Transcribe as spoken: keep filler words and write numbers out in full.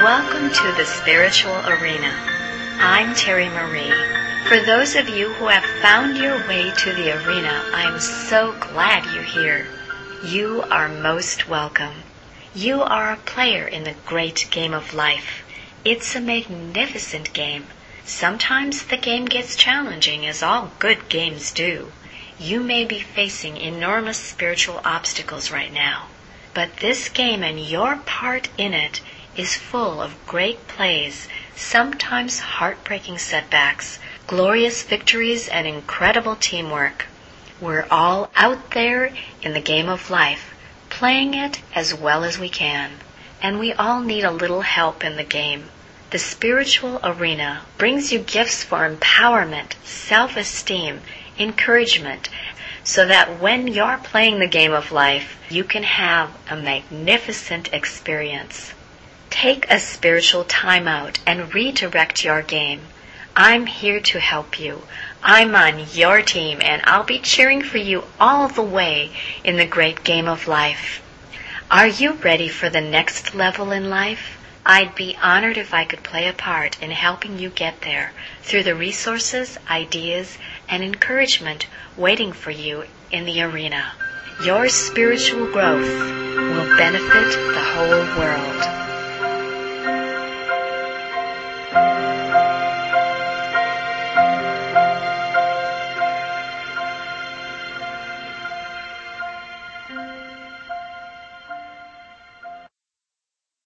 Welcome to the Spiritual Arena. I'm Terry Marie. For those of you who have found your way to the arena, I'm so glad you're here. You are most welcome. You are a player in the great game of life. It's a magnificent game. Sometimes the game gets challenging, as all good games do. You may be facing enormous spiritual obstacles right now. But this game and your part in it is full of great plays, sometimes heartbreaking setbacks, glorious victories, and incredible teamwork. We're all out there in the game of life, playing it as well as we can. And we all need a little help in the game. The spiritual arena brings you gifts for empowerment, self-esteem, encouragement, so that when you're playing the game of life, you can have a magnificent experience. Take a spiritual timeout and redirect your game. I'm here to help you. I'm on your team, and I'll be cheering for you all the way in the great game of life. Are you ready for the next level in life? I'd be honored if I could play a part in helping you get there through the resources, ideas, and encouragement waiting for you in the arena. Your spiritual growth will benefit the whole world.